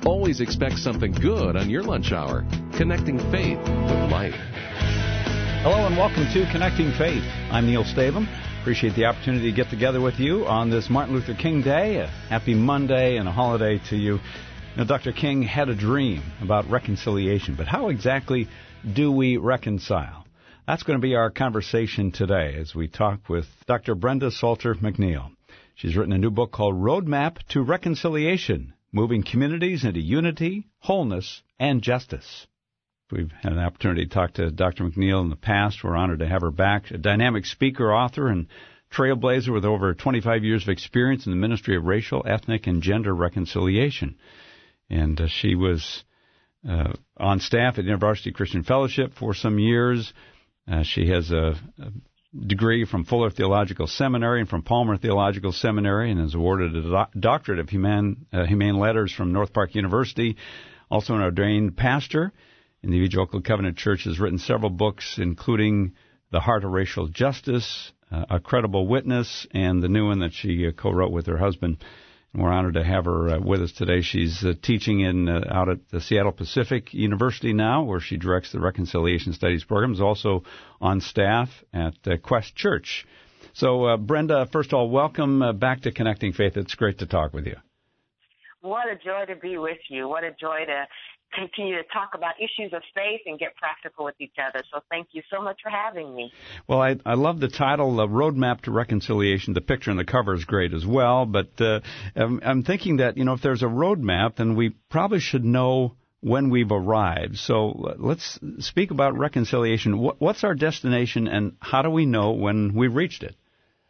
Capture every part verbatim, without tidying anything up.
Always expect something good on your lunch hour. Connecting faith with life. Hello and welcome to Connecting Faith. I'm Neil Stavum. Appreciate the opportunity to get together with you on this Martin Luther King Day. A happy Monday and a holiday to you. Now, Doctor King had a dream about reconciliation, but how exactly do we reconcile? That's going to be our conversation today as we talk with Doctor Brenda Salter McNeil. She's written a new book called Roadmap to Reconciliation, Moving Communities into Unity, Wholeness, and Justice. We've had an opportunity to talk to Doctor McNeil in the past. We're honored to have her back. A dynamic speaker, author, and trailblazer with over twenty-five years of experience in the ministry of racial, ethnic, and gender reconciliation. And uh, she was uh, on staff at University Christian Fellowship for some years. Uh, she has a, a degree from Fuller Theological Seminary and from Palmer Theological Seminary, and is awarded a do- doctorate of Humane, uh, Humane Letters from North Park University. Also an ordained pastor in the Evangelical Covenant Church, has written several books, including The Heart of Racial Justice, uh, A Credible Witness, and the new one that she uh, co-wrote with her husband. And we're honored to have her uh, with us today. She's uh, teaching in uh, out at the Seattle Pacific University now, where she directs the Reconciliation Studies program. Is also on staff at uh, Quest Church. So, uh, Brenda, first of all, welcome uh, back to Connecting Faith. It's great to talk with you. What a joy to be with you. What a joy to continue to talk about issues of faith and get practical with each other. So thank you so much for having me. Well, I, I love the title, uh, Roadmap to Reconciliation. The picture on the cover is great as well. But uh, I'm, I'm thinking that, you know, if there's a roadmap, then we probably should know when we've arrived. So let's speak about reconciliation. What, what's our destination, and how do we know when we've reached it?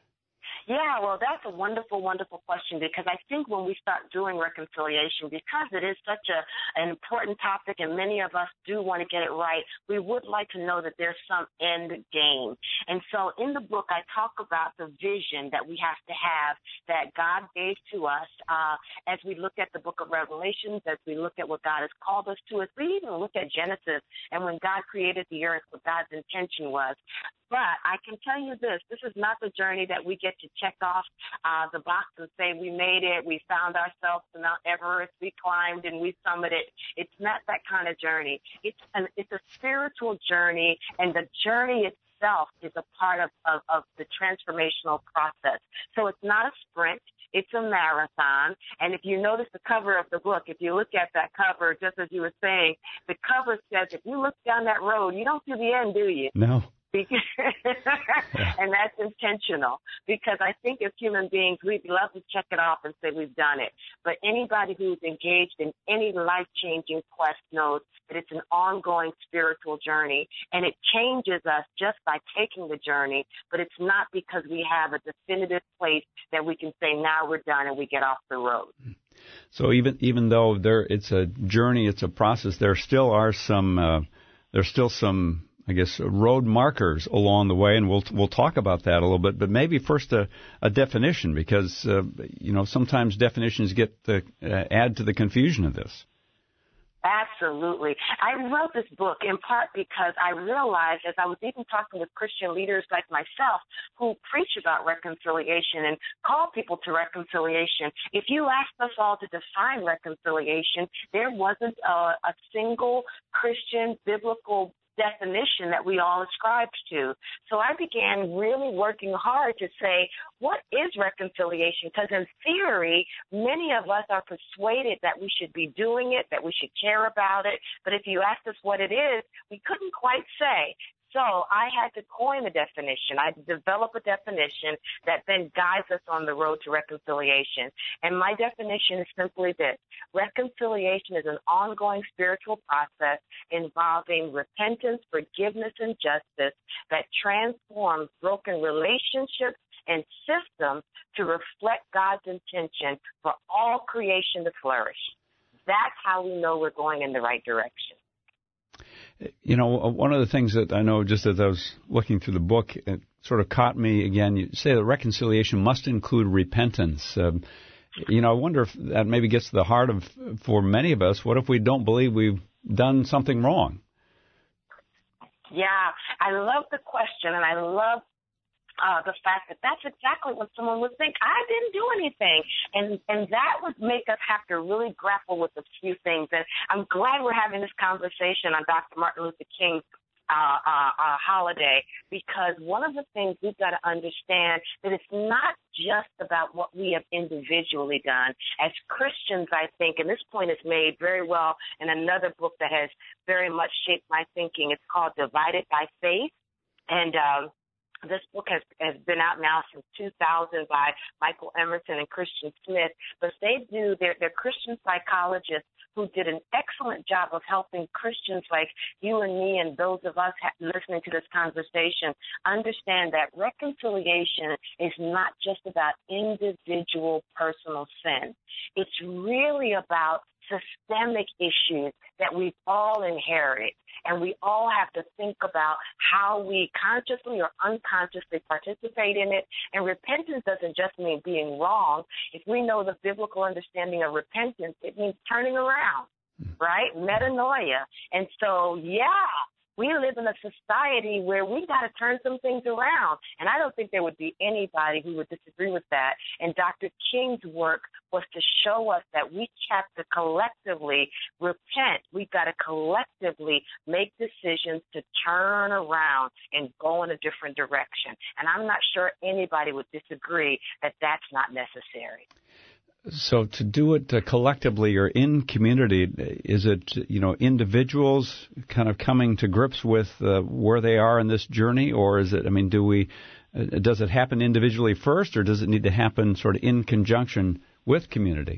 Yeah, well, that's a wonderful, wonderful question, because I think when we start doing reconciliation, because it is such a an important topic and many of us do want to get it right, we would like to know that there's some end game. And so in the book, I talk about the vision that we have to have that God gave to us uh, as we look at the book of Revelations, as we look at what God has called us to, as we even look at Genesis and when God created the earth, what God's intention was. But I can tell you this, this is not the journey that we get to check off uh, the box and say we made it, we found ourselves to Mount Everest, we climbed and we summited. It's not that kind of journey. It's an, it's a spiritual journey, and the journey itself is a part of, of, of the transformational process. So it's not a sprint. It's a marathon. And if you notice the cover of the book, if you look at that cover, just as you were saying, the cover says if you look down that road, you don't see the end, do you? No. And that's intentional, because I think as human beings, we'd love to check it off and say we've done it. But anybody who's engaged in any life-changing quest knows that it's an ongoing spiritual journey, and it changes us just by taking the journey, but it's not because we have a definitive place that we can say now we're done and we get off the road. So even even though there it's a journey, it's a process, there still are some uh, there's still some I guess, road markers along the way, and we'll we'll talk about that a little bit. But maybe first a, a definition, because uh, you know sometimes definitions get the, uh, add to the confusion of this. Absolutely. I wrote this book in part because I realized, as I was even talking with Christian leaders like myself who preach about reconciliation and call people to reconciliation, if you asked us all to define reconciliation, there wasn't a, a single Christian biblical definition that we all ascribed to. So I began really working hard to say, what is reconciliation? Because in theory, many of us are persuaded that we should be doing it, that we should care about it. But if you asked us what it is, we couldn't quite say. So I had to coin a definition. I had to develop a definition that then guides us on the road to reconciliation. And my definition is simply this. Reconciliation is an ongoing spiritual process involving repentance, forgiveness, and justice that transforms broken relationships and systems to reflect God's intention for all creation to flourish. That's how we know we're going in the right direction. You know, one of the things that I know, just as I was looking through the book, it sort of caught me again. You say that reconciliation must include repentance. Um, you know, I wonder if that maybe gets to the heart of, for many of us, what if we don't believe we've done something wrong? Yeah, I love the question, and I love Uh, the fact that that's exactly what someone would think. I didn't do anything. And and that would make us have to really grapple with a few things. And I'm glad we're having this conversation on Doctor Martin Luther King's uh, uh, uh, holiday, because one of the things we've got to understand that it's not just about what we have individually done. As Christians, I think, and this point is made very well in another book that has very much shaped my thinking. It's called Divided by Faith. And um this book has, has been out now since two thousand by Michael Emerson and Christian Smith, but they do, they're, they're Christian psychologists who did an excellent job of helping Christians like you and me and those of us ha- listening to this conversation understand that reconciliation is not just about individual personal sin. It's really about systemic issues that we've all inherited. And we all have to think about how we consciously or unconsciously participate in it. And repentance doesn't just mean being wrong. If we know the biblical understanding of repentance, it means turning around, right? Metanoia. And so, yeah, we live in a society where we got to turn some things around. And I don't think there would be anybody who would disagree with that. And Doctor King's work was to show us that we have to collectively repent. We've got to collectively make decisions to turn around and go in a different direction. And I'm not sure anybody would disagree that that's not necessary. So to do it uh, collectively or in community, is it, you know, individuals kind of coming to grips with uh, where they are in this journey, or is it, I mean, do we, uh, does it happen individually first, or does it need to happen sort of in conjunction with community?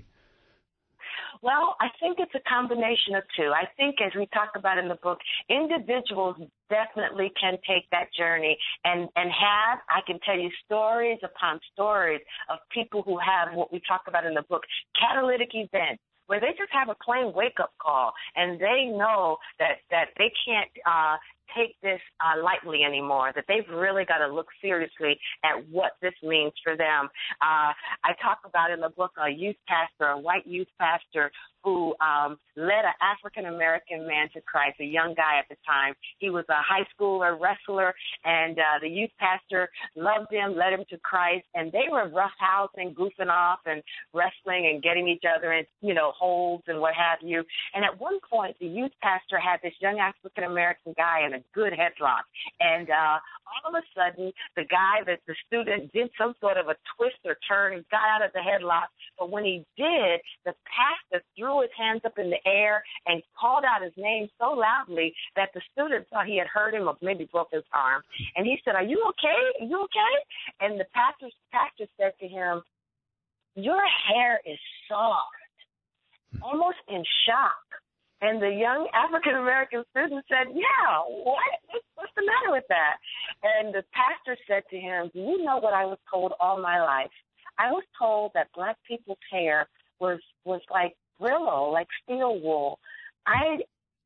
Well, I think it's a combination of two. I think, as we talk about in the book, individuals definitely can take that journey and, and have, I can tell you stories upon stories of people who have what we talk about in the book, catalytic events, where they just have a plain wake-up call, and they know that, that they can't uh, take this uh, lightly anymore, that they've really got to look seriously at what this means for them. Uh, I talk about in the book a youth pastor, a white youth pastor, who um, led an African-American man to Christ, a young guy at the time. He was a high schooler wrestler, and uh, the youth pastor loved him, led him to Christ, and they were roughhousing, goofing off, and wrestling and getting each other in, you know, holds and what have you. And at one point, the youth pastor had this young African-American guy in a good headlock, and uh, all of a sudden, the guy, that the student, did some sort of a twist or turn and got out of the headlock. But when he did, the pastor threw his hands up in the air and called out his name so loudly that the student thought he had hurt him or maybe broke his arm. And he said, "Are you okay? Are you okay?" And the pastor, pastor said to him, "Your hair is soft," almost in shock. And the young African-American student said, "Yeah, what? What's the matter with that?" And the pastor said to him, "Do you know what I was told all my life? I was told that black people's hair was was like Brillo, like steel wool. I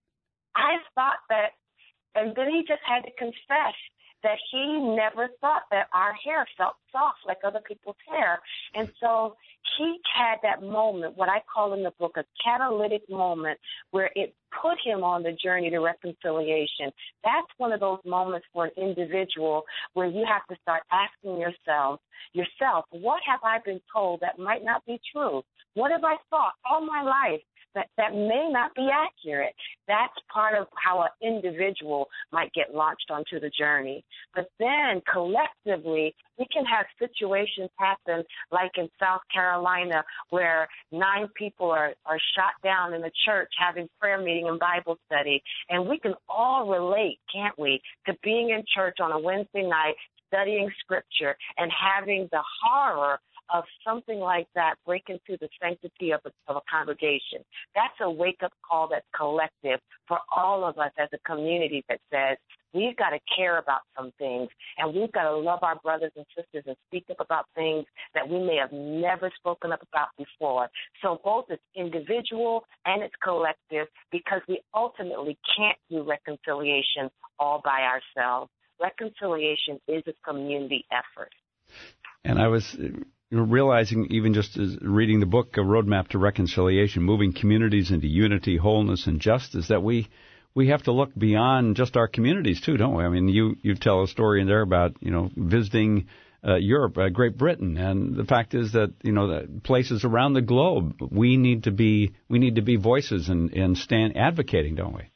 I thought that," and then he just had to confess that he never thought that our hair felt soft like other people's hair. And so he had that moment, what I call in the book a catalytic moment, where it put him on the journey to reconciliation. That's one of those moments for an individual where you have to start asking yourself, yourself, what have I been told that might not be true? What have I thought all my life that, that may not be accurate? That's part of how an individual might get launched onto the journey. But then collectively, we can have situations happen like in South Carolina where nine people are, are shot down in the church having prayer meeting and Bible study. And we can all relate, can't we, to being in church on a Wednesday night, studying scripture, and having the horror of something like that break into the sanctity of a, of a congregation. That's a wake-up call that's collective for all of us as a community that says we've got to care about some things, and we've got to love our brothers and sisters and speak up about things that we may have never spoken up about before. So both it's individual and it's collective, because we ultimately can't do reconciliation all by ourselves. Reconciliation is a community effort. And I was realizing, even just as reading the book, A Roadmap to Reconciliation, Moving Communities into Unity, Wholeness, and Justice, that we we have to look beyond just our communities too, don't we? I mean, you, you tell a story in there about, you know, visiting uh, Europe, uh, Great Britain, and the fact is that, you know, the places around the globe, we need to be we need to be voices and, and stand advocating, don't we?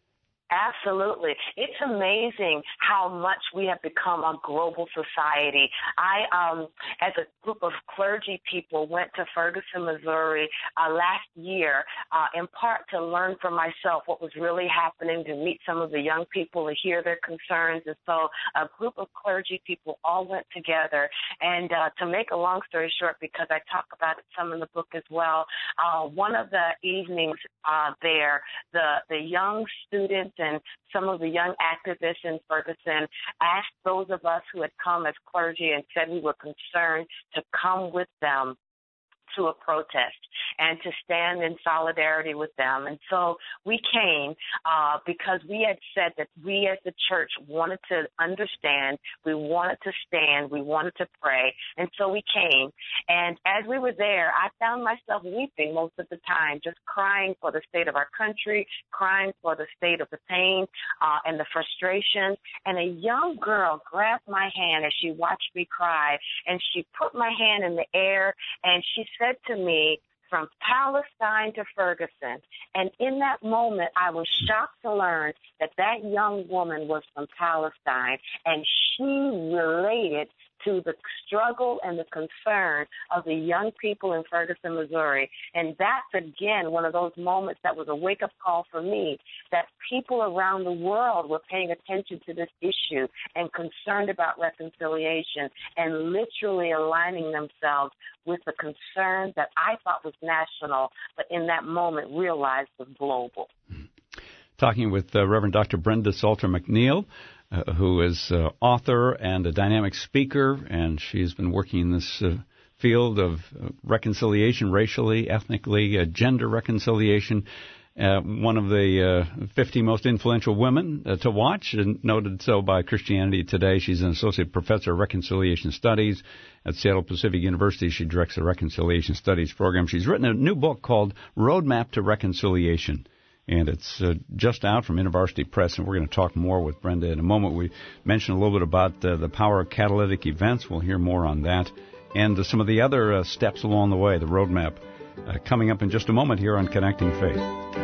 Absolutely. It's amazing how much we have become a global society. I, um, as a group of clergy people, went to Ferguson, Missouri uh, last year, uh, in part to learn for myself what was really happening, to meet some of the young people and hear their concerns. And so a group of clergy people all went together. And uh, to make a long story short, because I talk about it some in the book as well, uh, one of the evenings uh, there, the, the young students and some of the young activists in Ferguson asked those of us who had come as clergy and said we were concerned to come with them to a protest and to stand in solidarity with them. And so we came uh, because we had said that we as the church wanted to understand, we wanted to stand, we wanted to pray, and so we came. And as we were there, I found myself weeping most of the time, just crying for the state of our country, crying for the state of the pain uh, and the frustration. And a young girl grabbed my hand as she watched me cry, and she put my hand in the air, and she said to me, from Palestine to Ferguson. And in that moment, I was shocked to learn that that young woman was from Palestine, and she related to the struggle and the concern of the young people in Ferguson, Missouri. And that's, again, one of those moments that was a wake-up call for me, that people around the world were paying attention to this issue and concerned about reconciliation and literally aligning themselves with the concern that I thought was national, but in that moment realized was global. Talking with uh, Reverend Doctor Brenda Salter McNeil, uh, who is uh, author and a dynamic speaker, and she's been working in this uh, field of uh, reconciliation, racially, ethnically, uh, gender reconciliation. Uh, one of the uh, fifty most influential women uh, to watch, and noted so by Christianity Today. She's an associate professor of reconciliation studies at Seattle Pacific University. She directs the Reconciliation Studies program. She's written a new book called Roadmap to Reconciliation, and it's uh, just out from InterVarsity Press, and we're going to talk more with Brenda in a moment. We mentioned a little bit about uh, the power of catalytic events. We'll hear more on that, and uh, some of the other uh, steps along the way, the roadmap, uh, coming up in just a moment here on Connecting Faith.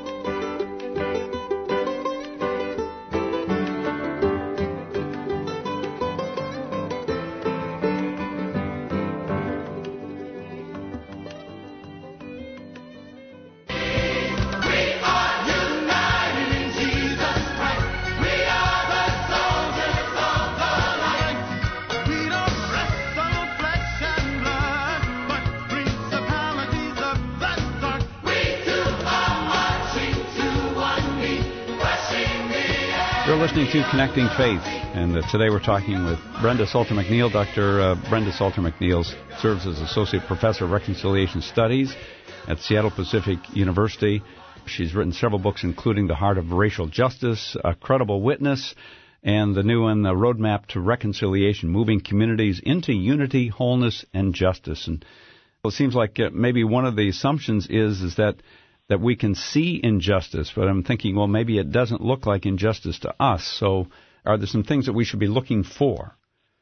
You're listening to Connecting Faith, and uh, today we're talking with Brenda Salter McNeil. Doctor Uh, Brenda Salter McNeil serves as Associate Professor of Reconciliation Studies at Seattle Pacific University. She's written several books, including The Heart of Racial Justice, A Credible Witness, and the new one, The Roadmap to Reconciliation, Moving Communities into Unity, Wholeness, and Justice. And it seems like uh, maybe one of the assumptions is, is that that we can see injustice, but I'm thinking, well, maybe it doesn't look like injustice to us. So are there some things that we should be looking for?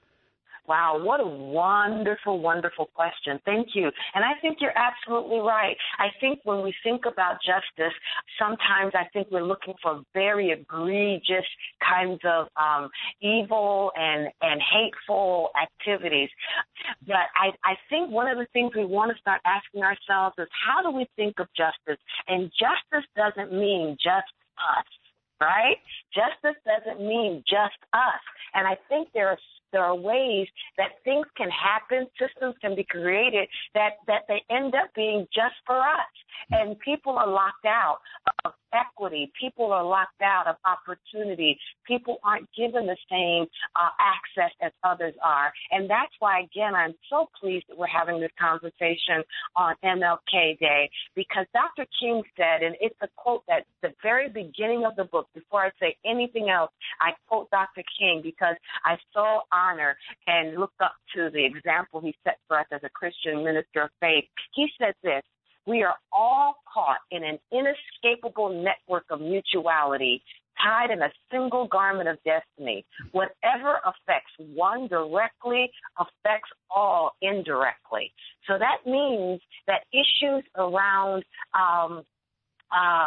Wow, what a wonderful, wonderful question. Thank you. And I think you're absolutely right. I think when we think about justice, sometimes I think we're looking for very egregious kinds of um, evil and, and hateful activities. But I, I think one of the things we want to start asking ourselves is, how do we think of justice? And justice doesn't mean just us, right? Justice doesn't mean just us. And I think there are There are ways that things can happen, systems can be created that, that they end up being just for us. And people are locked out of equity. People are locked out of opportunity. People aren't given the same uh, access as others are. And that's why, again, I'm so pleased that we're having this conversation on M L K Day, because Doctor King said, and it's a quote that the very beginning of the book, before I say anything else, I quote Doctor King because I so honor and look up to the example he set for us as a Christian minister of faith. He said this: We are all caught in an inescapable network of mutuality, tied in a single garment of destiny. Whatever affects one directly affects all indirectly. So that means that issues around um, uh,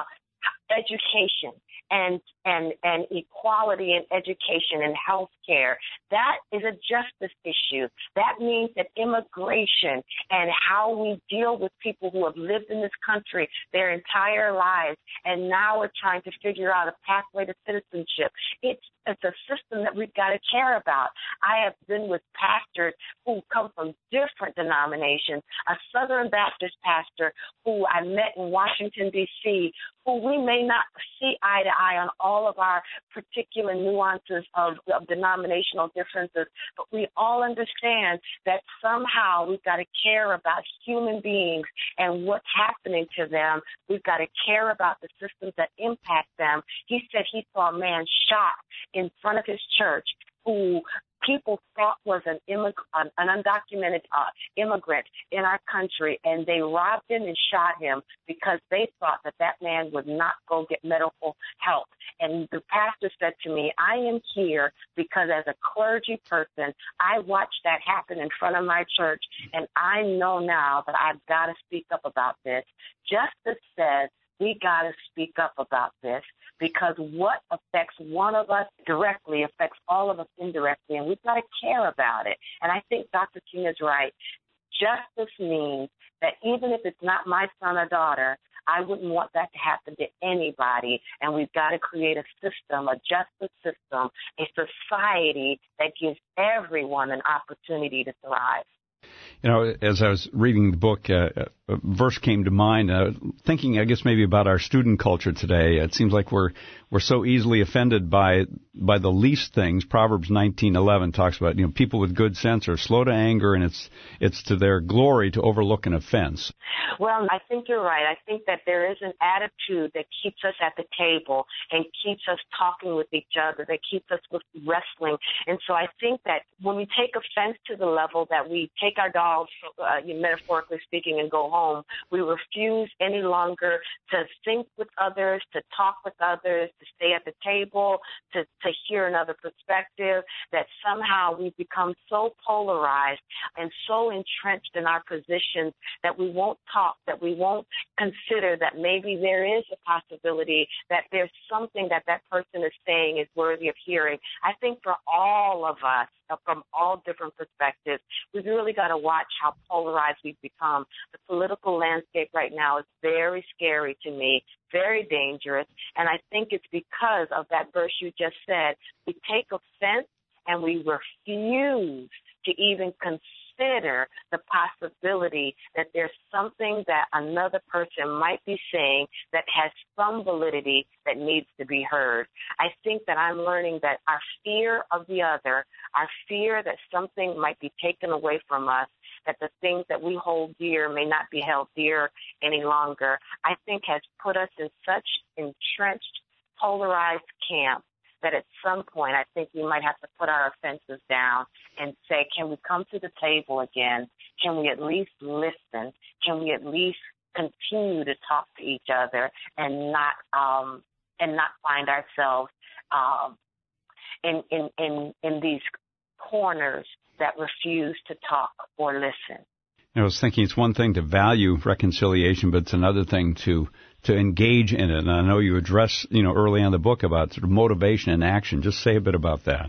education and, and, and equality in education and health care, that is a justice issue. That means that immigration and how we deal with people who have lived in this country their entire lives and now are trying to figure out a pathway to citizenship. It's It's a system that we've got to care about. I have been with pastors who come from different denominations, a Southern Baptist pastor who I met in Washington, D C, who we may not see eye to eye on all of our particular nuances of, of denominational differences, but we all understand that somehow we've got to care about human beings and what's happening to them. We've got to care about the systems that impact them. He said he saw a man shot in front of his church who people thought was an, immig- an undocumented uh, immigrant in our country, and they robbed him and shot him because they thought that that man would not go get medical help. And the pastor said to me, I am here because as a clergy person, I watched that happen in front of my church, and I know now that I've got to speak up about this. Justice says we got to speak up about this, because what affects one of us directly affects all of us indirectly, and we've got to care about it. And I think Doctor King is right. Justice means that even if it's not my son or daughter, I wouldn't want that to happen to anybody, and we've got to create a system, a justice system, a society that gives everyone an opportunity to thrive. You know, as I was reading the book, uh, a verse came to mind, uh, thinking, I guess, maybe about our student culture today. It seems like we're we're so easily offended by by the least things. Proverbs nineteen eleven talks about, you know, people with good sense are slow to anger, and it's it's to their glory to overlook an offense. Well, I think you're right. I think that there is an attitude that keeps us at the table and keeps us talking with each other, that keeps us with wrestling. And so I think that when we take offense to the level that we take our dogs, uh, metaphorically speaking, and go home, we refuse any longer to think with others, to talk with others, to stay at the table, to, to hear another perspective, that somehow we've become so polarized and so entrenched in our positions that we won't talk, that we won't consider that maybe there is a possibility that there's something that that person is saying is worthy of hearing. I think for all of us, from all different perspectives, we've really got to watch how polarized we've become. The political landscape right now is very scary to me, very dangerous, and I think it's because of that verse you just said. We take offense and we refuse to even consider the possibility that there's something that another person might be saying that has some validity that needs to be heard. I think that I'm learning that our fear of the other, our fear that something might be taken away from us, that the things that we hold dear may not be held dear any longer, I think has put us in such entrenched, polarized camp that at some point I think we might have to put our offenses down and say, can we come to the table again? Can we at least listen? Can we at least continue to talk to each other and not um, and not find ourselves um, in, in, in, in these corners that refuse to talk or listen? I was thinking it's one thing to value reconciliation, but it's another thing to to engage in it. And I know you address, you know, early on in the book about sort of motivation and action. Just say a bit about that.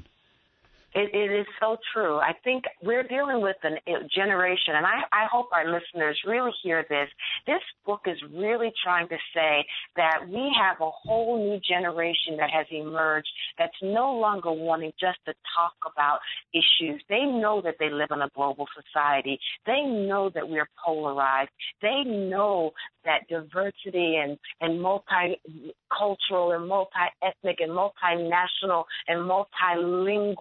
It, it is so true. I think we're dealing with a generation, and I, I hope our listeners really hear this. This book is really trying to say that we have a whole new generation that has emerged that's no longer wanting just to talk about issues. They know that they live in a global society. They know that we're polarized. They know that diversity and, and multicultural and multi-ethnic and multinational and multilingual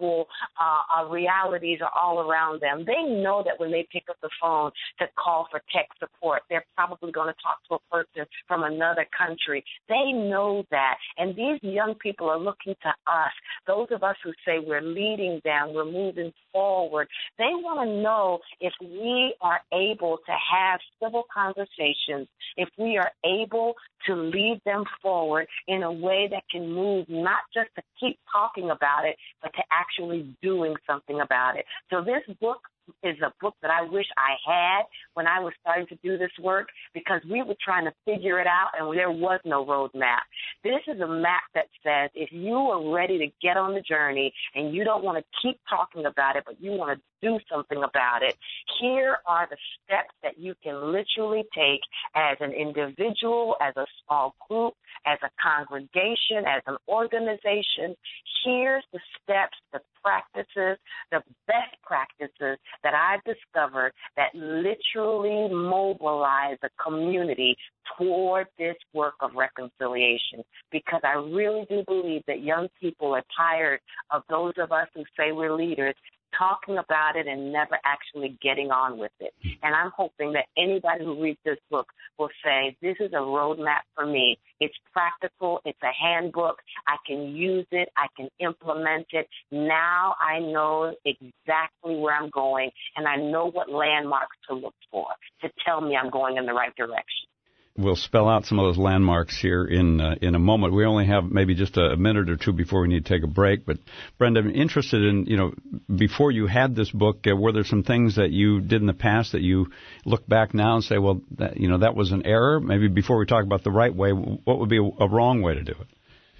uh, uh, realities are all around them. They know that when they pick up the phone to call for tech support, they're probably going to talk to a person from another country. They know that. And these young people are looking to us, those of us who say we're leading them, we're moving forward. They want to know if we are able to have civil conversations, if we are able to lead them forward in a way that can move, not just to keep talking about it, but to actually doing something about it. So this book is a book that I wish I had when I was starting to do this work, because we were trying to figure it out and there was no roadmap. This is a map that says if you are ready to get on the journey and you don't want to keep talking about it, but you want to do something about it, here are the steps that you can literally take as an individual, as a small group, as a congregation, as an organization. Here's the steps, the practices, the best practices that I've discovered that literally mobilize the community toward this work of reconciliation, because I really do believe that young people are tired of those of us who say we're leaders talking about it and never actually getting on with it. And I'm hoping that anybody who reads this book will say, this is a roadmap for me. It's practical. It's a handbook. I can use it. I can implement it. Now I know exactly where I'm going, and I know what landmarks to look for to tell me I'm going in the right direction. We'll spell out some of those landmarks here in uh, in a moment. We only have maybe just a minute or two before we need to take a break. But, Brenda, I'm interested in, you know, before you had this book, uh, were there some things that you did in the past that you look back now and say, well, that, you know, that was an error? Maybe before we talk about the right way, what would be a, a wrong way to do it?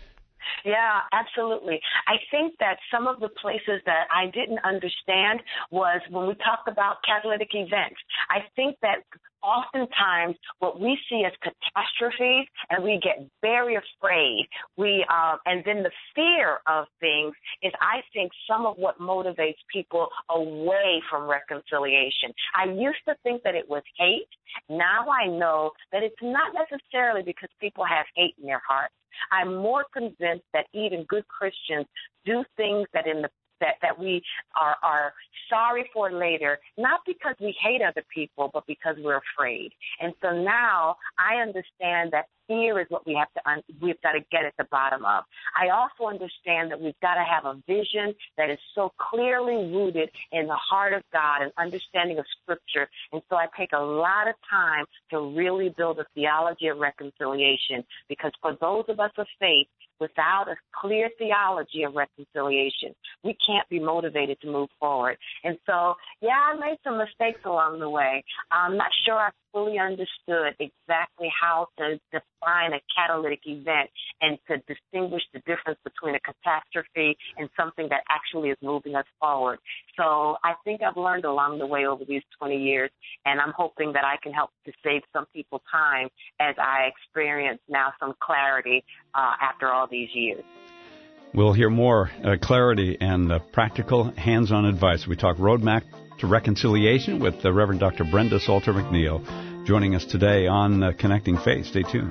Yeah, absolutely. I think that some of the places that I didn't understand was when we talked about catalytic events. I think that oftentimes what we see as catastrophes, and we get very afraid. We uh, and then the fear of things is, I think, some of what motivates people away from reconciliation. I used to think that it was hate. Now I know that it's not necessarily because people have hate in their hearts. I'm more convinced that even good Christians do things that in the that, that we are, are sorry for later, not because we hate other people, but because we're afraid. And so now I understand that fear is what we have to un- we've got to get at the bottom of. I also understand that we've got to have a vision that is so clearly rooted in the heart of God and understanding of Scripture. And so I take a lot of time to really build a theology of reconciliation, because for those of us of faith, without a clear theology of reconciliation, we can't be motivated to move forward. And so, yeah, I made some mistakes along the way. I'm not sure I fully understood exactly how to define a catalytic event and to distinguish the difference between a catastrophe and something that actually is moving us forward. So I think I've learned along the way over these twenty years, and I'm hoping that I can help to save some people time as I experience now some clarity uh, after all these years. We'll hear more uh, clarity and uh, practical hands-on advice. We talk roadmap to reconciliation with the Reverend Doctor Brenda Salter McNeil, joining us today on uh, Connecting Faith. Stay tuned.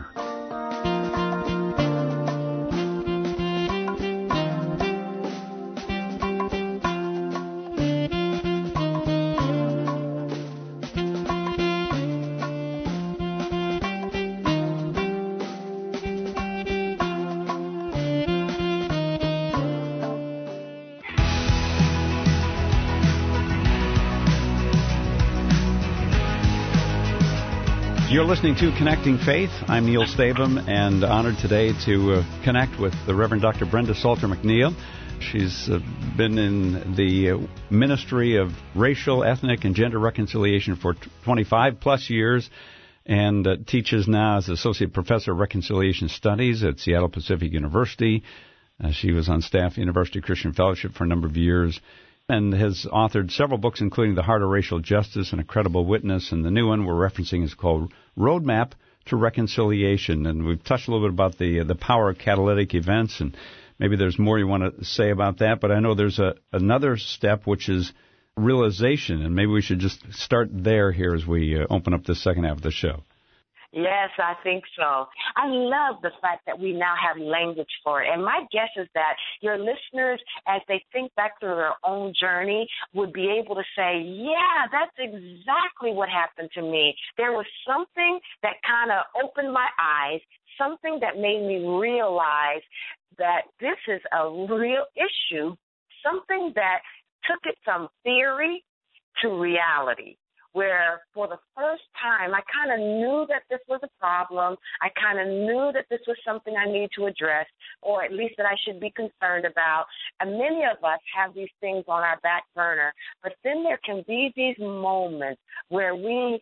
You're listening to Connecting Faith. I'm Neil Stavum, and honored today to uh, connect with the Reverend Doctor Brenda Salter McNeil. She's uh, been in the uh, ministry of racial, ethnic, and gender reconciliation for twenty-five plus years, and uh, teaches now as Associate Professor of Reconciliation Studies at Seattle Pacific University. Uh, she was on staff at University Christian Fellowship for a number of years, and has authored several books, including The Heart of Racial Justice and A Credible Witness, and the new one we're referencing is called Roadmap to Reconciliation. And we've touched a little bit about the the power of catalytic events, and maybe there's more you want to say about that, but I know there's a another step, which is realization, and maybe we should just start there here as we uh, open up this second half of the show. Yes, I think so. I love the fact that we now have language for it. And my guess is that your listeners, as they think back through their own journey, would be able to say, yeah, that's exactly what happened to me. There was something that kind of opened my eyes, something that made me realize that this is a real issue, something that took it from theory to reality, where for the first time I kind of knew that this was a problem. I kind of knew that this was something I needed to address, or at least that I should be concerned about. And many of us have these things on our back burner, but then there can be these moments where we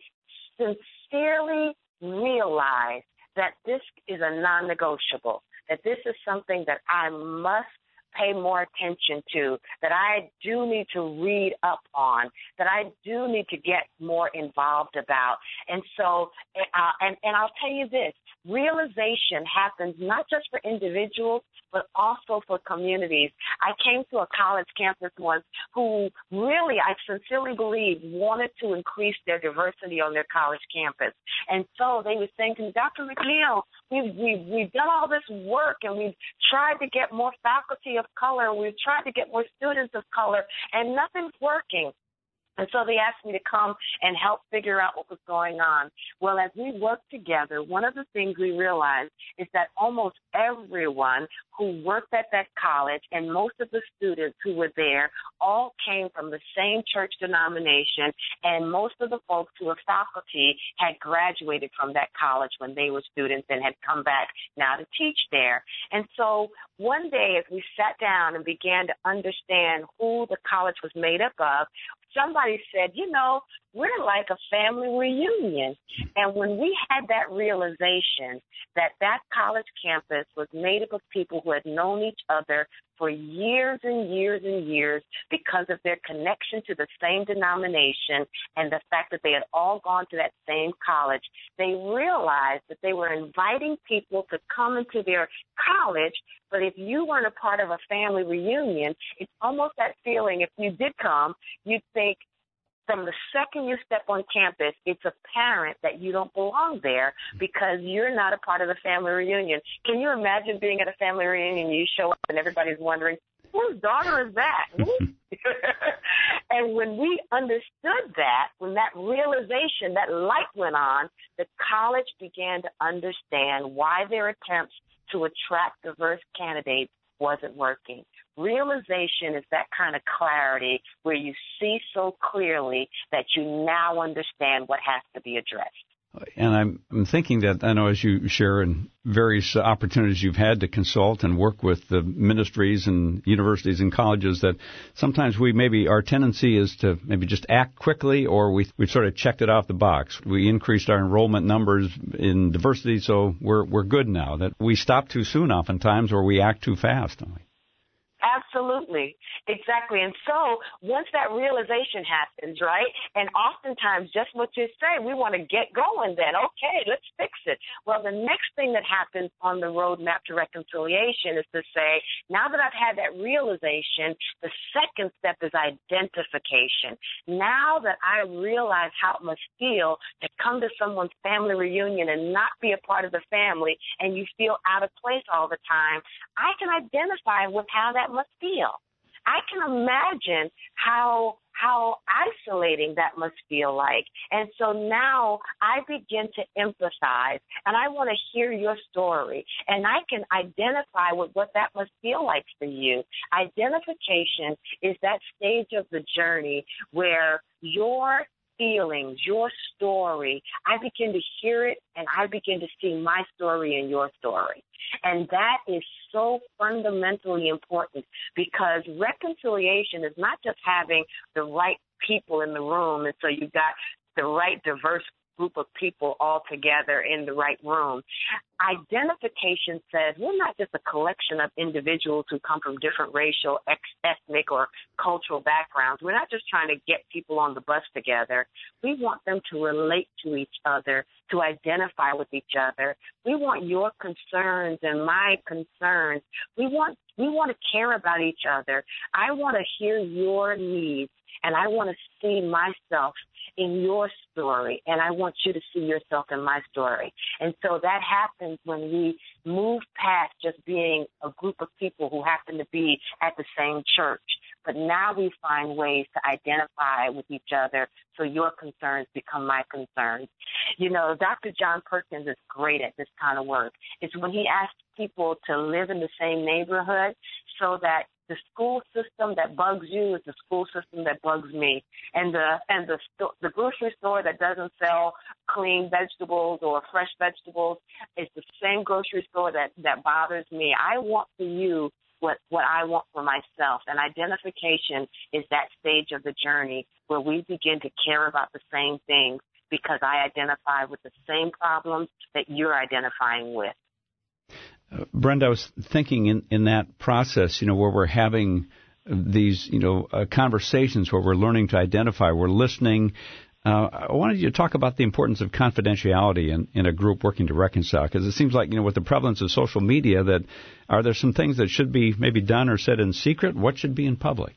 sincerely realize that this is a non-negotiable, that this is something that I must pay more attention to, that I do need to read up on, that I do need to get more involved about. And so, uh, and, and I'll tell you this, realization happens not just for individuals, but also for communities. I came to a college campus once who really, I sincerely believe, wanted to increase their diversity on their college campus. And so they were saying to me, Doctor McNeil, we've, we've, we've done all this work and we've tried to get more faculty of color, we've tried to get more students of color, and nothing's working. And so they asked me to come and help figure out what was going on. Well, as we worked together, one of the things we realized is that almost everyone who worked at that college and most of the students who were there all came from the same church denomination, and most of the folks who were faculty had graduated from that college when they were students and had come back now to teach there. And so one day as we sat down and began to understand who the college was made up of, somebody said, you know, we're like a family reunion. And when we had that realization that that college campus was made up of people who had known each other for years and years and years because of their connection to the same denomination and the fact that they had all gone to that same college, they realized that they were inviting people to come into their college, but if you weren't a part of a family reunion, it's almost that feeling, if you did come, you'd think, from the second you step on campus, it's apparent that you don't belong there because you're not a part of the family reunion. Can you imagine being at a family reunion and you show up and everybody's wondering, whose daughter is that? And when we understood that, when that realization, that light went on, the college began to understand why their attempts to attract diverse candidates wasn't working. Realization is that kind of clarity where you see so clearly that you now understand what has to be addressed. And I'm, I'm thinking that, I know as you share in various opportunities you've had to consult and work with the ministries and universities and colleges, that sometimes we maybe, our tendency is to maybe just act quickly, or we, we've sort of checked it off the box. We increased our enrollment numbers in diversity, so we're, we're good now. That we stop too soon oftentimes, or we act too fast, don't we? Absolutely. Exactly. And so once that realization happens, right, and oftentimes just what you say, we want to get going then. Okay, let's fix it. Well, the next thing that happens on the roadmap to reconciliation is to say, now that I've had that realization, the second step is identification. Now that I realize how it must feel to come to someone's family reunion and not be a part of the family, and you feel out of place all the time, I can identify with how that must feel. I can imagine how how isolating that must feel like. And so now I begin to empathize, and I want to hear your story, and I can identify with what that must feel like for you. Identification is that stage of the journey where your feelings, your story, I begin to hear it, and I begin to see my story in your story. And that is so fundamentally important, because reconciliation is not just having the right people in the room, and so you've got the right diverse group of people all together in the right room. Identification says we're not just a collection of individuals who come from different racial, ethnic, or cultural backgrounds. We're not just trying to get people on the bus together. We want them to relate to each other, to identify with each other. We want your concerns and my concerns. We want we want to care about each other. I want to hear your needs, and I want to see myself in your story, and I want you to see yourself in my story. And so that happens when we move past just being a group of people who happen to be at the same church. But now we find ways to identify with each other so your concerns become my concerns. You know, Doctor John Perkins is great at this kind of work. It's when he asks people to live in the same neighborhood so that the school system that bugs you is the school system that bugs me, and the and the sto- the grocery store that doesn't sell clean vegetables or fresh vegetables is the same grocery store that that bothers me. I want for you what what I want for myself, and identification is that stage of the journey where we begin to care about the same things because I identify with the same problems that you're identifying with. Uh, Brenda, I was thinking in, in that process, you know, where we're having these, you know, uh, conversations where we're learning to identify, we're listening. Uh, I wanted you to talk about the importance of confidentiality in, in a group working to reconcile, because it seems like, you know, with the prevalence of social media, that are there some things that should be maybe done or said in secret? What should be in public?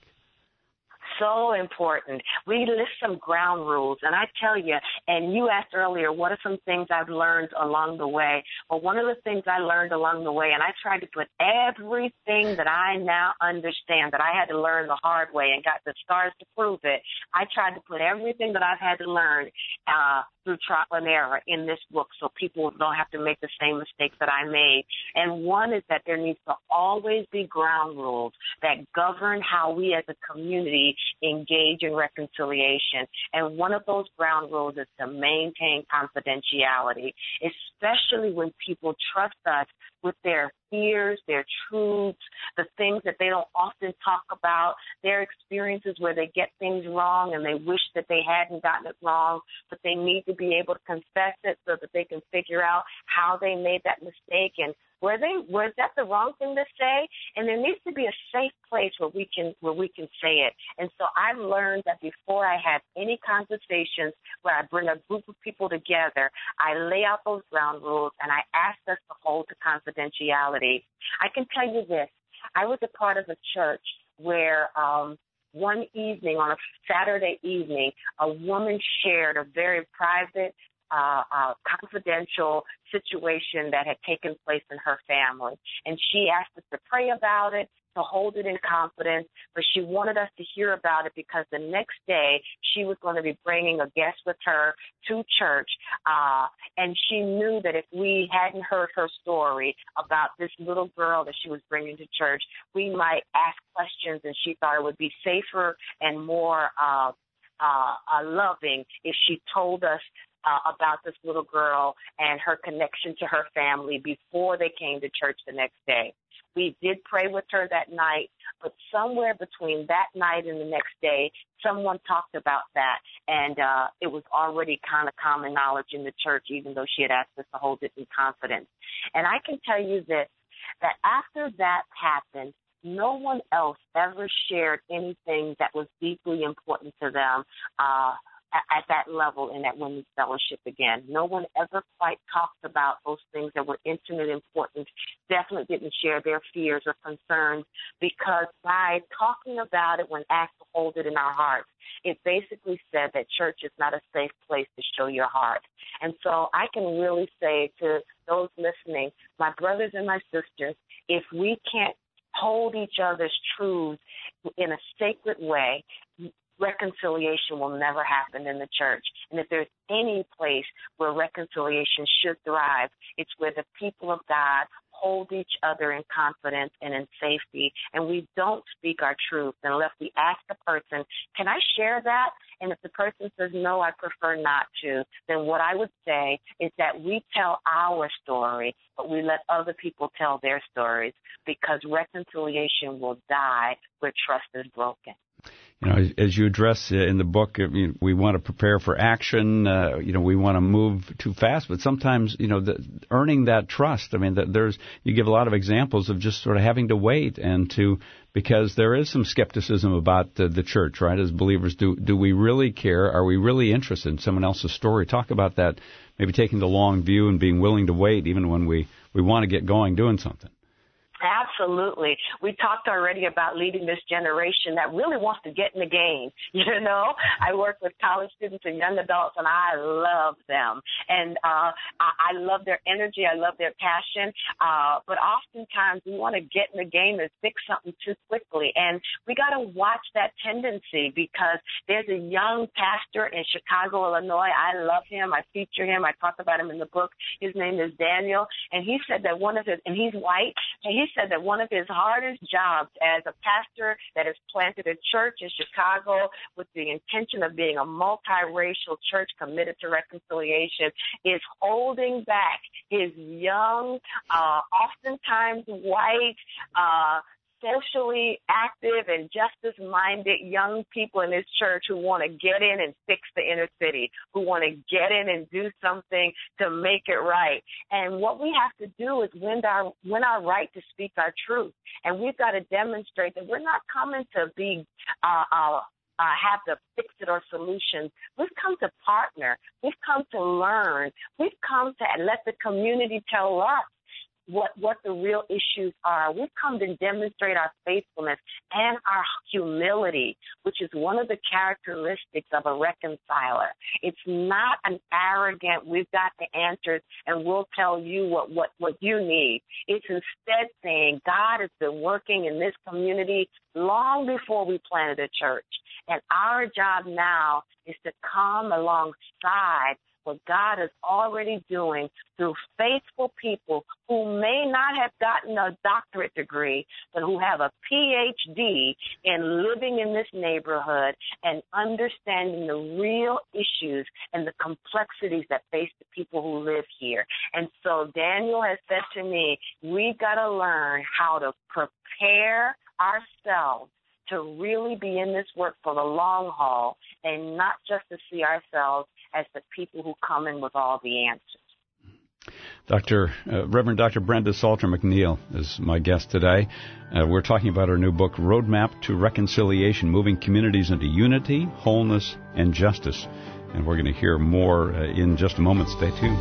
So important. We list some ground rules, and I tell you, and you asked earlier, what are some things I've learned along the way? Well, one of the things I learned along the way, and I tried to put everything that I now understand that I had to learn the hard way and got the stars to prove it, I tried to put everything that I've had to learn uh, through trial and error in this book so people don't have to make the same mistakes that I made. And one is that there needs to always be ground rules that govern how we as a community engage in reconciliation. And one of those ground rules is to maintain confidentiality, especially when people trust us with their fears, their truths, the things that they don't often talk about, their experiences where they get things wrong and they wish that they hadn't gotten it wrong, but they need to be able to confess it so that they can figure out how they made that mistake and were they was that the wrong thing to say? And there needs to be a safe place where we can where we can say it. And so I've learned that before I have any conversations where I bring a group of people together, I lay out those ground rules and I ask us to hold to confidentiality. I can tell you this. I was a part of a church where um, one evening, on a Saturday evening, a woman shared a very private Uh, uh, confidential situation that had taken place in her family. And she asked us to pray about it, to hold it in confidence, but she wanted us to hear about it because the next day she was going to be bringing a guest with her to church, uh, and she knew that if we hadn't heard her story about this little girl that she was bringing to church, we might ask questions, and she thought it would be safer and more uh, uh, uh, loving if she told us Uh, about this little girl and her connection to her family before they came to church the next day. We did pray with her that night, but somewhere between that night and the next day, someone talked about that, and uh, it was already kind of common knowledge in the church, even though she had asked us to hold it in confidence. And I can tell you this, that after that happened, no one else ever shared anything that was deeply important to them uh at that level in that women's fellowship again. No one ever quite talked about those things that were intimate and important, definitely didn't share their fears or concerns, because by talking about it when asked to hold it in our hearts, it basically said that church is not a safe place to show your heart. And so I can really say to those listening, my brothers and my sisters, if we can't hold each other's truths in a sacred way, reconciliation will never happen in the church. And if there's any place where reconciliation should thrive, it's where the people of God hold each other in confidence and in safety, and we don't speak our truth unless we ask the person, can I share that? And if the person says, no, I prefer not to, then what I would say is that we tell our story, but we let other people tell their stories, because reconciliation will die where trust is broken. You know, as you address in the book, we want to prepare for action. Uh, you know, we want to move too fast, but sometimes, you know, the, earning that trust. I mean, that there's you give a lot of examples of just sort of having to wait and to because there is some skepticism about the, the church, right? As believers, do do we really care? Are we really interested in someone else's story? Talk about that. Maybe taking the long view and being willing to wait, even when we we want to get going, doing something. Absolutely. We talked already about leading this generation that really wants to get in the game. You know, I work with college students and young adults, and I love them. And uh, I, I love their energy. I love their passion. Uh, but oftentimes we want to get in the game and fix something too quickly. And we got to watch that tendency, because there's a young pastor in Chicago, Illinois. I love him. I feature him. I talk about him in the book. His name is Daniel. And he said that one of his, and he's white, and he said that one of his hardest jobs as a pastor that has planted a church in Chicago with the intention of being a multiracial church committed to reconciliation is holding back his young, uh, oftentimes white, uh, socially active and justice-minded young people in this church who want to get in and fix the inner city, who want to get in and do something to make it right. And what we have to do is win our win our right to speak our truth. And we've got to demonstrate that we're not coming to be uh, uh, Uh, have the fix-it or solutions. We've come to partner. We've come to learn. We've come to let the community tell us what what the real issues are. We've come to demonstrate our faithfulness and our humility, which is one of the characteristics of a reconciler. It's not an arrogant, we've got the answers and we'll tell you what, what, what you need. It's instead saying God has been working in this community long before we planted a church. And our job now is to come alongside what God is already doing through faithful people who may not have gotten a doctorate degree, but who have a P H D in living in this neighborhood and understanding the real issues and the complexities that face the people who live here. And so Daniel has said to me, we've got to learn how to prepare ourselves to really be in this work for the long haul and not just to see ourselves as the people who come in with all the answers. Doctor Uh, Reverend Doctor Brenda Salter McNeil is my guest today. Uh, we're talking about her new book, Roadmap to Reconciliation, Moving Communities into Unity, Wholeness, and Justice. And we're going to hear more uh, in just a moment. Stay tuned.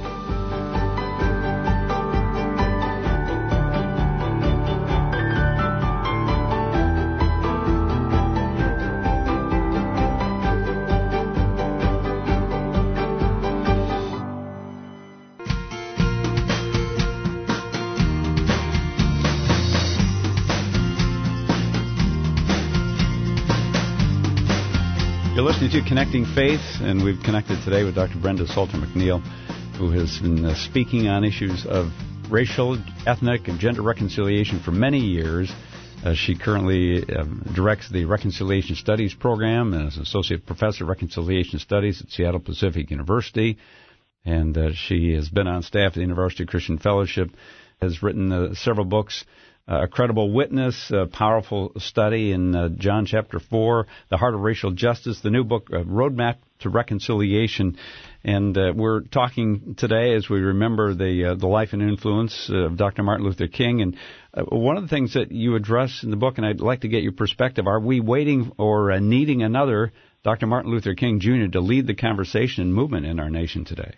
You're listening to Connecting Faith, and we've connected today with Doctor Brenda Salter McNeil, who has been uh, speaking on issues of racial, ethnic, and gender reconciliation for many years. Uh, she currently uh, directs the Reconciliation Studies program and is an associate professor of Reconciliation Studies at Seattle Pacific University. And uh, she has been on staff at the University Christian Fellowship, has written uh, several books. Uh, a Credible Witness, a powerful study in uh, John chapter four, The Heart of Racial Justice, the new book, uh, Roadmap to Reconciliation. And uh, we're talking today as we remember the uh, the life and influence of Doctor Martin Luther King. And uh, one of the things that you address in the book, and I'd like to get your perspective, are we waiting or uh, needing another Doctor Martin Luther King Junior to lead the conversation and movement in our nation today?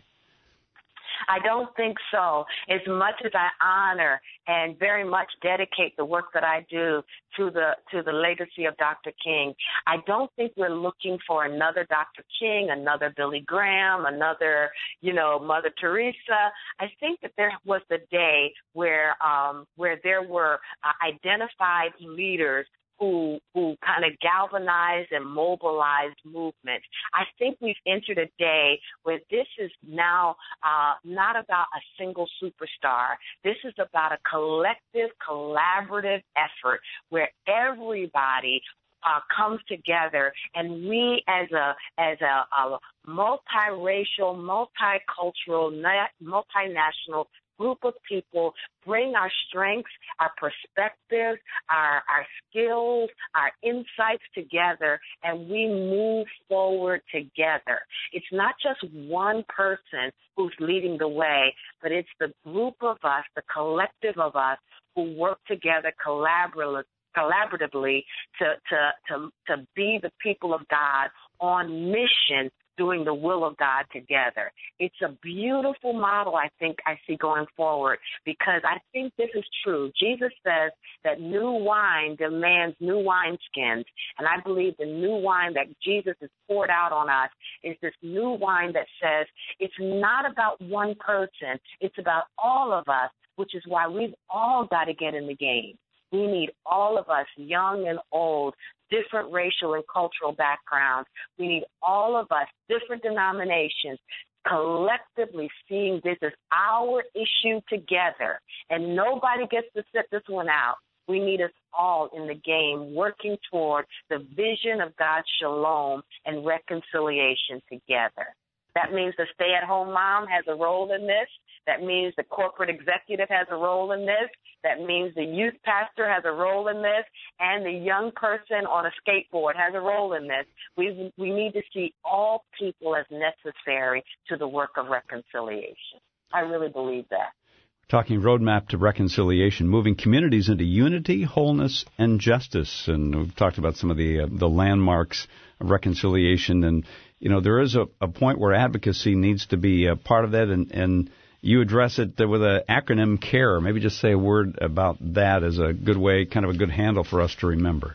I don't think so. As much as I honor and very much dedicate the work that I do to the to the legacy of Doctor King, I don't think we're looking for another Doctor King, another Billy Graham, another, you know, Mother Teresa. I think that there was the day where um, where there were uh, identified leaders who who kind of galvanized and mobilized movement. I think we've entered a day where this is now uh, not about a single superstar. This is about a collective, collaborative effort where everybody Uh, comes together, and we as a as a, a multiracial, multicultural, multinational group of people bring our strengths, our perspectives, our our skills, our insights together, and we move forward together. It's not just one person who's leading the way, but it's the group of us, the collective of us, who work together collaboratively collaboratively to, to, to, to be the people of God on mission doing the will of God together. It's a beautiful model, I think, I see going forward, because I think this is true. Jesus says that new wine demands new wineskins, and I believe the new wine that Jesus has poured out on us is this new wine that says it's not about one person, it's about all of us, which is why we've all got to get in the game. We need all of us, young and old, different racial and cultural backgrounds. We need all of us, different denominations, collectively seeing this as our issue together. And nobody gets to sit this one out. We need us all in the game working toward the vision of God's shalom and reconciliation together. That means the stay-at-home mom has a role in this. That means the corporate executive has a role in this. That means the youth pastor has a role in this. And the young person on a skateboard has a role in this. We we need to see all people as necessary to the work of reconciliation. I really believe that. Talking roadmap to reconciliation, moving communities into unity, wholeness, and justice. And we've talked about some of the uh, the landmarks of reconciliation. And, you know, there is a, a point where advocacy needs to be a part of that. And, and you address it with an acronym, CARE. Maybe just say a word about that as a good way, kind of a good handle for us to remember.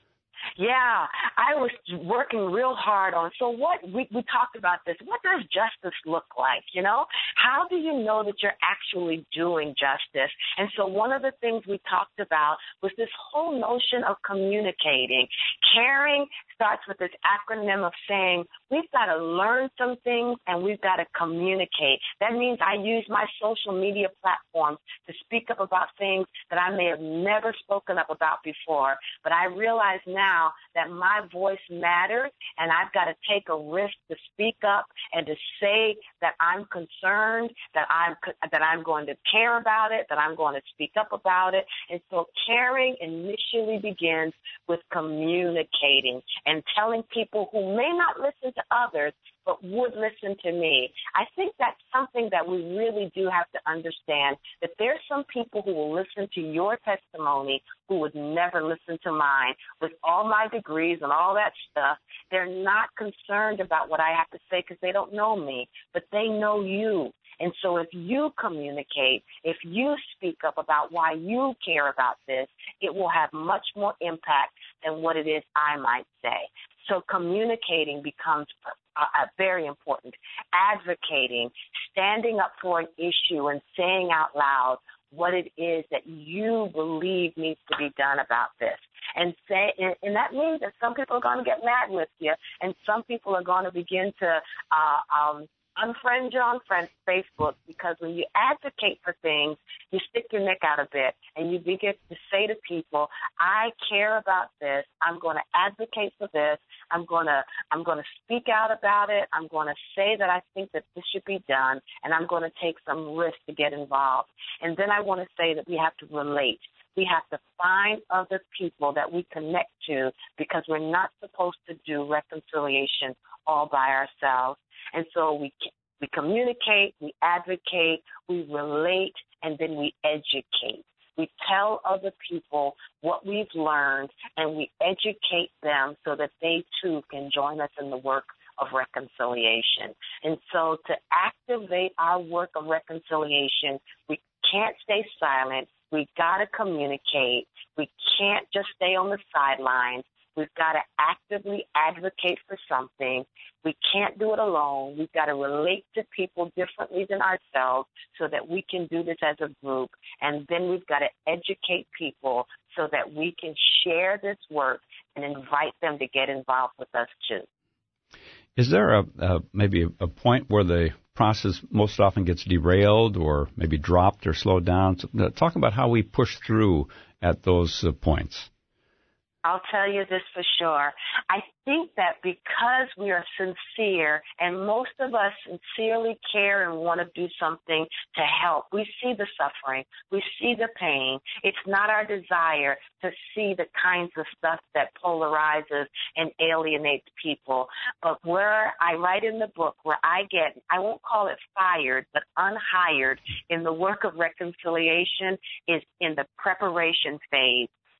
Yeah, I was working real hard on, so what, we, we talked about this, what does justice look like, you know? How do you know that you're actually doing justice? And so one of the things we talked about was this whole notion of communicating. Caring starts with this acronym of saying, we've got to learn some things and we've got to communicate. That means I use my social media platforms to speak up about things that I may have never spoken up about before, but I realize now that my voice matters, and I've got to take a risk to speak up and to say that I'm concerned, that I'm that I'm going to care about it, that I'm going to speak up about it. And so caring initially begins with communicating and telling people who may not listen to others but would listen to me. I think that's something that we really do have to understand, that there's some people who will listen to your testimony who would never listen to mine. With all my degrees and all that stuff, they're not concerned about what I have to say because they don't know me, but they know you. And so if you communicate, if you speak up about why you care about this, it will have much more impact than what it is I might say. So communicating becomes uh, uh, very important. Advocating, standing up for an issue and saying out loud what it is that you believe needs to be done about this. And say, and, and that means that some people are going to get mad with you, and some people are going to begin to uh, um, unfriend you on Facebook, because when you advocate for things, you stick your neck out a bit and you begin to say to people, I care about this. I'm going to advocate for this. I'm going to I'm going to speak out about it. I'm going to say that I think that this should be done, and I'm going to take some risk to get involved. And then I want to say that we have to relate. We have to find other people that we connect to, because we're not supposed to do reconciliation all by ourselves. And so we we communicate, we advocate, we relate, and then we educate. We tell other people what we've learned, and we educate them so that they, too, can join us in the work of reconciliation. And so to activate our work of reconciliation, we can't stay silent. We've got to communicate. We can't just stay on the sidelines. We've got to actively advocate for something. We can't do it alone. We've got to relate to people differently than ourselves so that we can do this as a group. And then we've got to educate people so that we can share this work and invite them to get involved with us too. Is there a, a maybe a point where the process most often gets derailed or maybe dropped or slowed down? So, talk about how we push through at those uh, points. I'll tell you this for sure. I think that because we are sincere, and most of us sincerely care and want to do something to help, we see the suffering, we see the pain. It's not our desire to see the kinds of stuff that polarizes and alienates people. But where I write in the book, where I get, I won't call it fired, but unhired in the work of reconciliation, is in the preparation phase.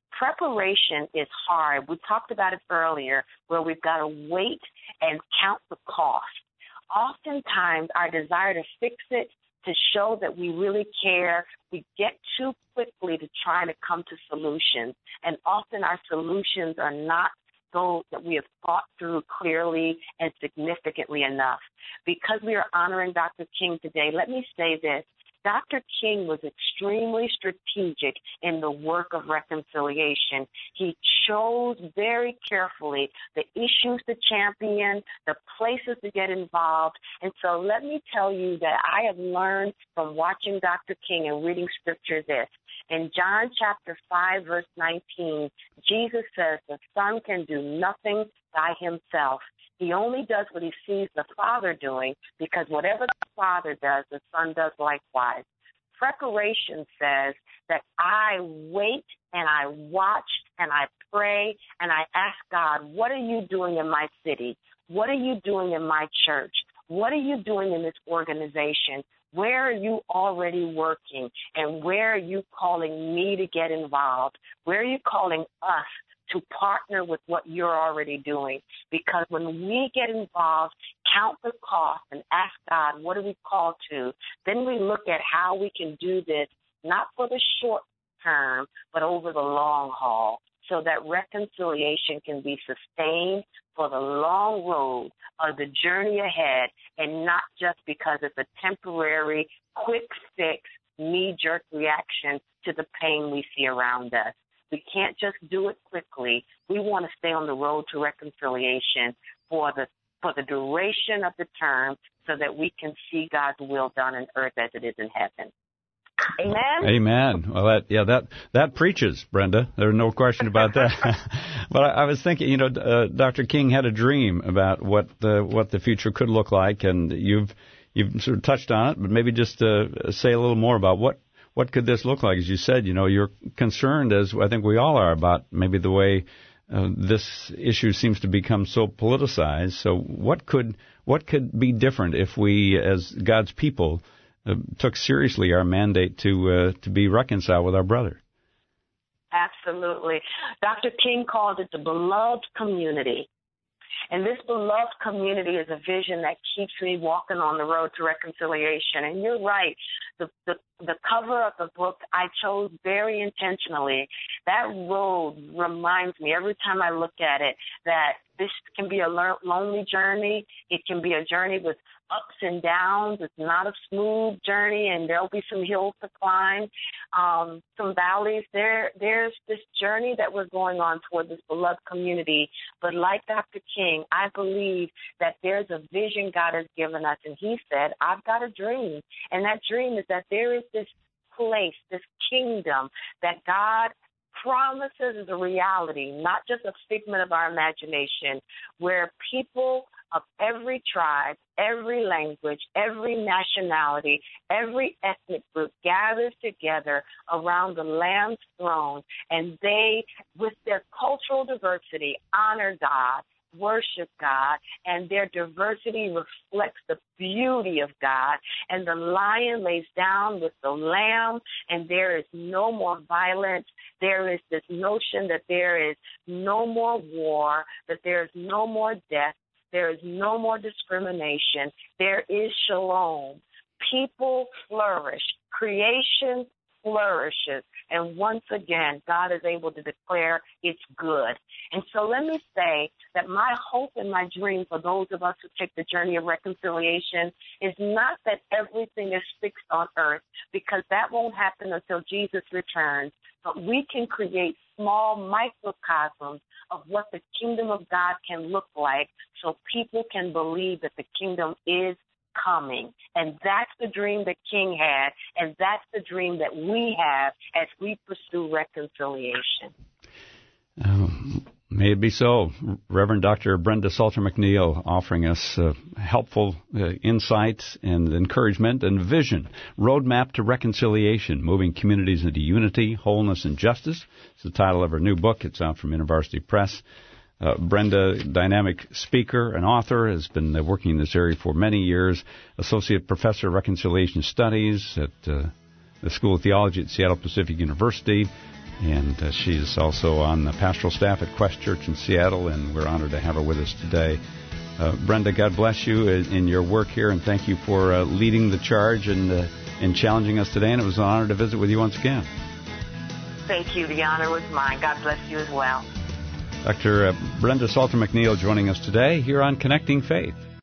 Preparation is hard. We talked about it earlier, where we've got to wait and count the cost. Oftentimes, our desire to fix it, to show that we really care, we get too quickly to trying to come to solutions. And often our solutions are not those that we have thought through clearly and significantly enough. Because we are honoring Doctor King today, let me say this. Doctor King was extremely strategic in the work of reconciliation. He chose very carefully the issues to champion, the places to get involved. And so let me tell you that I have learned from watching Doctor King and reading scripture this. In John chapter five, verse nineteen, Jesus says the Son can do nothing by himself. He only does what he sees the Father doing, because whatever the Father does, the Son does likewise. Preparation says that I wait and I watch and I pray and I ask God, what are you doing in my city? What are you doing in my church? What are you doing in this organization? Where are you already working? And where are you calling me to get involved? Where are you calling us to partner with what you're already doing? Because when we get involved, count the cost and ask God, what are we called to? Then we look at how we can do this, not for the short term, but over the long haul, so that reconciliation can be sustained for the long road of the journey ahead, and not just because it's a temporary, quick fix, knee-jerk reaction to the pain we see around us. We can't just do it quickly. We want to stay on the road to reconciliation for the for the duration of the term, so that we can see God's will done on earth as it is in heaven. Amen? Amen. Well, that, yeah, that that preaches, Brenda. There's no question about that. But I, I was thinking, you know, uh, Doctor King had a dream about what the what the future could look like, and you've you've sort of touched on it, but maybe just uh, say a little more about what. What could this look like? As you said, you know, you're concerned, as I think we all are, about maybe the way uh, this issue seems to become so politicized. So what could what could be different if we, as God's people, uh, took seriously our mandate to uh, to be reconciled with our brother? Absolutely. Doctor King called it the beloved community. And this beloved community is a vision that keeps me walking on the road to reconciliation. And you're right. The, the the cover of the book I chose very intentionally. That road reminds me every time I look at it that this can be a lonely journey. It can be a journey with ups and downs. It's not a smooth journey, and there'll be some hills to climb, um, some valleys. There, there's this journey that we're going on toward this beloved community. But like Doctor King, I believe that there's a vision God has given us, and he said, I've got a dream, and that dream is that there is this place, this kingdom that God promises is a reality, not just a figment of our imagination, where people of every tribe, every language, every nationality, every ethnic group gathers together around the Lamb's throne, and they, with their cultural diversity, honor God, worship God, and their diversity reflects the beauty of God. And the lion lays down with the lamb, and there is no more violence. There is this notion that there is no more war, that there is no more death, there is no more discrimination. There is shalom. People flourish. Creation flourishes. And once again, God is able to declare it's good. And so let me say that my hope and my dream for those of us who take the journey of reconciliation is not that everything is fixed on earth, because that won't happen until Jesus returns. But we can create small microcosms of what the kingdom of God can look like, so people can believe that the kingdom is coming. And that's the dream that King had, and that's the dream that we have as we pursue reconciliation. Um, may it be so. Reverend Doctor Brenda Salter McNeil offering us uh, helpful uh, insights and encouragement and vision. Roadmap to Reconciliation, Moving Communities into Unity, Wholeness, and Justice. It's the title of her new book. It's out from InterVarsity Press. Uh, Brenda, dynamic speaker and author, has been uh, working in this area for many years. Associate Professor of Reconciliation Studies at uh, the School of Theology at Seattle Pacific University. And uh, she's also on the pastoral staff at Quest Church in Seattle, and we're honored to have her with us today. Uh, Brenda, God bless you in, in your work here, and thank you for uh, leading the charge and, uh, and challenging us today. And it was an honor to visit with you once again. Thank you. The honor was mine. God bless you as well. Doctor Uh, Brenda Salter McNeil joining us today here on Connecting Faith.